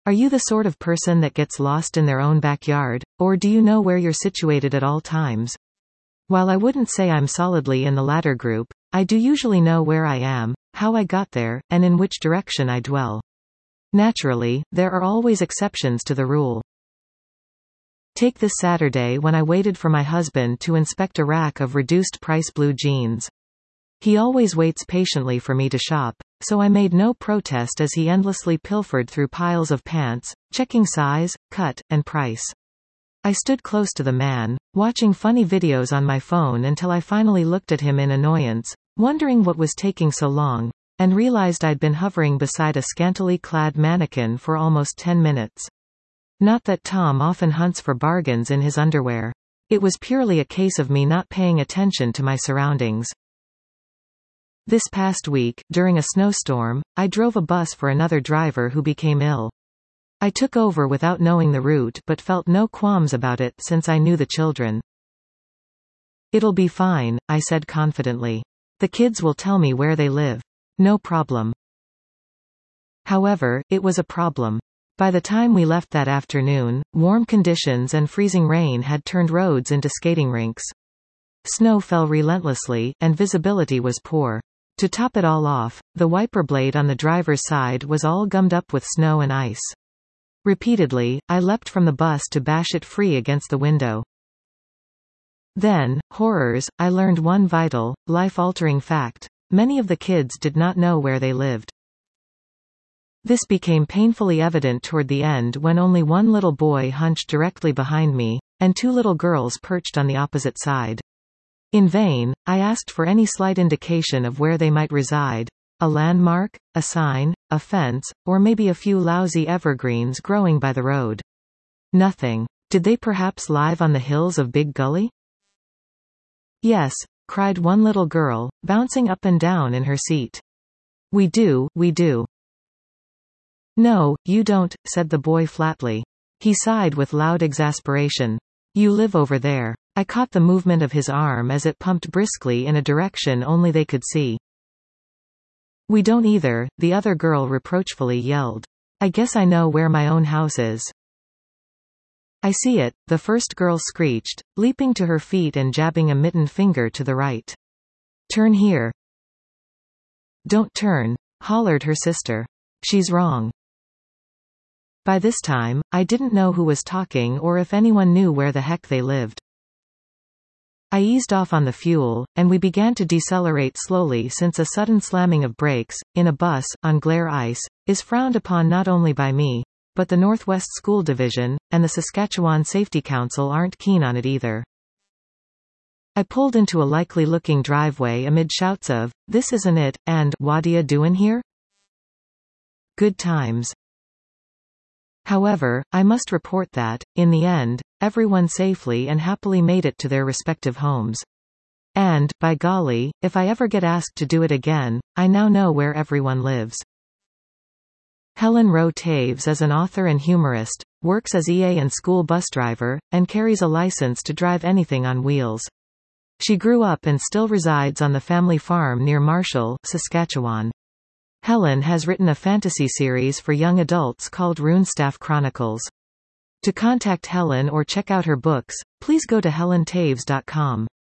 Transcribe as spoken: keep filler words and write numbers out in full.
Are you the sort of person that gets lost in their own backyard, or do you know where you're situated at all times? While I wouldn't say I'm solidly in the latter group, I do usually know where I am, how I got there, and in which direction I dwell. Naturally, there are always exceptions to the rule. Take this Saturday when I waited for my husband to inspect a rack of reduced-price blue jeans. He always waits patiently for me to shop, so I made no protest as he endlessly pilfered through piles of pants, checking size, cut, and price. I stood close to the man, watching funny videos on my phone until I finally looked at him in annoyance, wondering what was taking so long, and realized I'd been hovering beside a scantily clad mannequin for almost ten minutes. Not that Tom often hunts for bargains in his underwear. It was purely a case of me not paying attention to my surroundings. This past week, during a snowstorm, I drove a bus for another driver who became ill. I took over without knowing the route but felt no qualms about it since I knew the children. It'll be fine, I said confidently. The kids will tell me where they live. No problem. However, it was a problem. By the time we left that afternoon, warm conditions and freezing rain had turned roads into skating rinks. Snow fell relentlessly, and visibility was poor. To top it all off, the wiper blade on the driver's side was all gummed up with snow and ice. Repeatedly, I leapt from the bus to bash it free against the window. Then, horrors, I learned one vital, life-altering fact. Many of the kids did not know where they lived. This became painfully evident toward the end when only one little boy hunched directly behind me, and two little girls perched on the opposite side. In vain, I asked for any slight indication of where they might reside. A landmark, a sign, a fence, or maybe a few lousy evergreens growing by the road. Nothing. Did they perhaps live on the hills of Big Gully? Yes, cried one little girl, bouncing up and down in her seat. We do, we do. No, you don't, said the boy flatly. He sighed with loud exasperation. You live over there. I caught the movement of his arm as it pumped briskly in a direction only they could see. We don't either, the other girl reproachfully yelled. I guess I know where my own house is. I see it, the first girl screeched, leaping to her feet and jabbing a mittened finger to the right. Turn here. Don't turn, hollered her sister. She's wrong. By this time, I didn't know who was talking or if anyone knew where the heck they lived. I eased off on the fuel, and we began to decelerate slowly since a sudden slamming of brakes, in a bus, on glare ice, is frowned upon not only by me, but the Northwest School Division, and the Saskatchewan Safety Council aren't keen on it either. I pulled into a likely-looking driveway amid shouts of, "This isn't it," and "What ya doin' here?" Good times. However, I must report that, in the end, everyone safely and happily made it to their respective homes. And, by golly, if I ever get asked to do it again, I now know where everyone lives. Helen Rowe Taves is an author and humorist, works as E A and school bus driver, and carries a license to drive anything on wheels. She grew up and still resides on the family farm near Marshall, Saskatchewan. Helen has written a fantasy series for young adults called Runestaff Chronicles. To contact Helen or check out her books, please go to helen taves dot com.